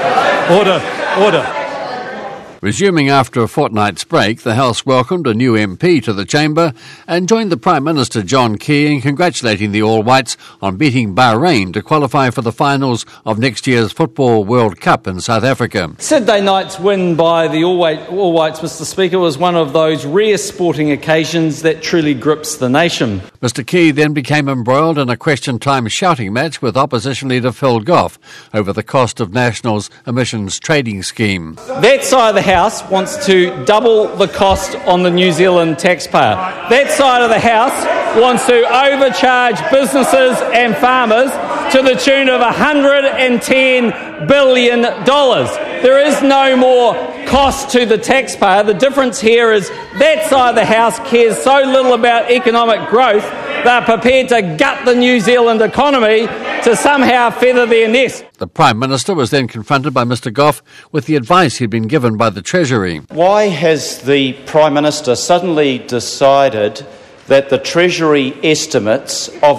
Order. Resuming after a fortnight's break, the House welcomed a new MP to the chamber and joined the Prime Minister John Key in congratulating the All Whites on beating Bahrain to qualify for the finals of next year's Football World Cup in South Africa. Saturday night's win by the All Whites, Mr Speaker, was one of those rare sporting occasions that truly grips the nation. Mr Key then became embroiled in a question-time shouting match with opposition leader Phil Goff over the cost of National's emissions trading scheme. That side of the House wants to double the cost on the New Zealand taxpayer. That side of the House wants to overcharge businesses and farmers to the tune of $110 billion. There is no more cost to the taxpayer. The difference here is that side of the House cares so little about economic growth, they're prepared to gut the New Zealand economy to somehow feather their nest. The Prime Minister was then confronted by Mr Goff with the advice he'd been given by the Treasury. Why has the Prime Minister suddenly decided that the Treasury estimates of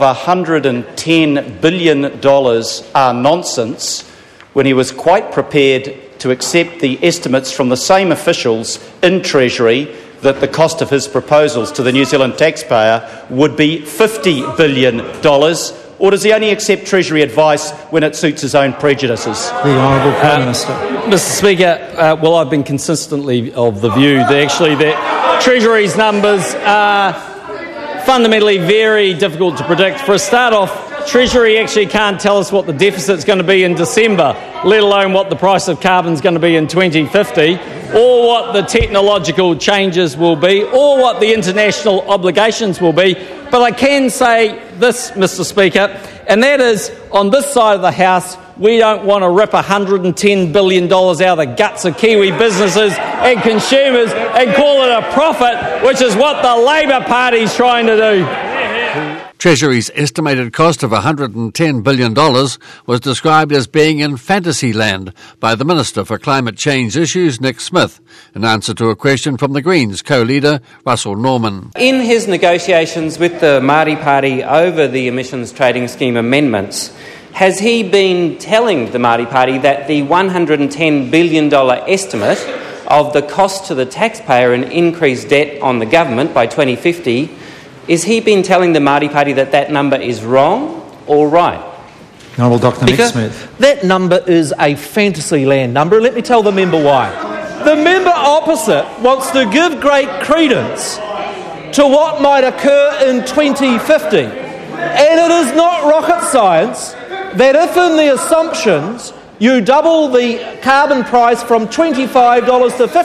$110 billion are nonsense when he was quite prepared to accept the estimates from the same officials in Treasury that the cost of his proposals to the New Zealand taxpayer would be $50 billion? Or does he only accept Treasury advice when it suits his own prejudices? The Honourable Prime Minister. Mr Speaker, well, I've been consistently of the view that Treasury's numbers are fundamentally very difficult to predict. For a start off, Treasury actually can't tell us what the deficit's going to be in December, let alone what the price of carbon's going to be in 2050, or what the technological changes will be, or what the international obligations will be. But I can say this, Mr Speaker, and that is, on this side of the House, we don't want to rip $110 billion out of the guts of Kiwi businesses and consumers and call it a profit, which is what the Labor Party's trying to do. Treasury's estimated cost of $110 billion was described as being in fantasy land by the Minister for Climate Change Issues, Nick Smith, in answer to a question from the Greens co-leader, Russell Norman. In his negotiations with the Māori Party over the emissions trading scheme amendments, has he been telling the Māori Party that the $110 billion estimate of the cost to the taxpayer and increased debt on the government by 2050, is he been telling the Māori Party that that number is wrong or right? Honourable Dr Nick Smith. That number is a fantasy land number. Let me tell the member why. The member opposite wants to give great credence to what might occur in 2050. And it is not rocket science that if in the assumptions you double the carbon price from $25 to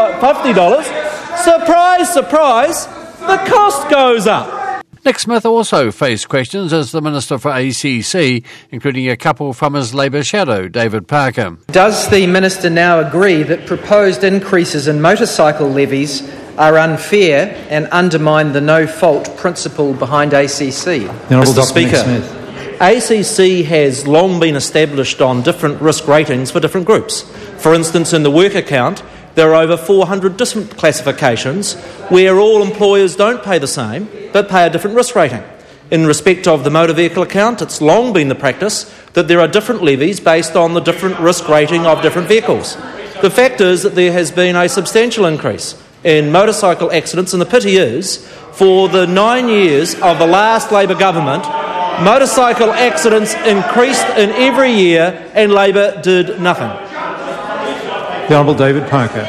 $50, surprise, surprise, the cost goes up. Nick Smith also faced questions as the Minister for ACC, including a couple from his Labor shadow, David Parker. Does the Minister now agree that proposed increases in motorcycle levies are unfair and undermine the no-fault principle behind ACC? Mr Speaker, ACC has long been established on different risk ratings for different groups. For instance, in the work account, there are over 400 different classifications where all employers don't pay the same, but pay a different risk rating. In respect of the motor vehicle account, it's long been the practice that there are different levies based on the different risk rating of different vehicles. The fact is that there has been a substantial increase in motorcycle accidents, and the pity is, for the 9 years of the last Labor government, motorcycle accidents increased in every year and Labor did nothing. The Honourable David Parker.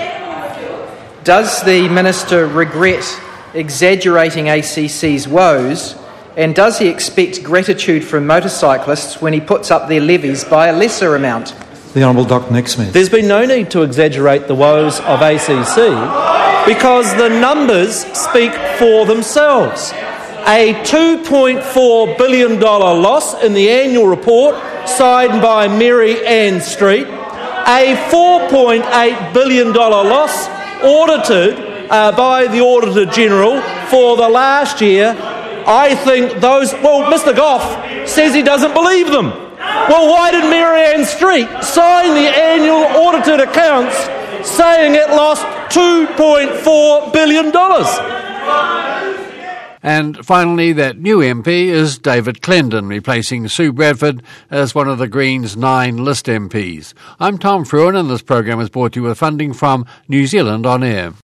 Does the Minister regret exaggerating ACC's woes, and does he expect gratitude from motorcyclists when he puts up their levies by a lesser amount? The Honourable Dr Nick Smith. There's been no need to exaggerate the woes of ACC because the numbers speak for themselves. A $2.4 billion loss in the annual report signed by Mary Ann Street, a $4.8 billion loss audited by the Auditor General for the last year. I think those... Well, Mr Goff says he doesn't believe them. Well, why did Mary Ann Street sign the annual audited accounts saying it lost $2.4 billion? And finally, that new MP is David Clendon, replacing Sue Bradford as one of the Greens' 9 list MPs. I'm Tom Fruin, and this program is brought to you with funding from New Zealand On Air.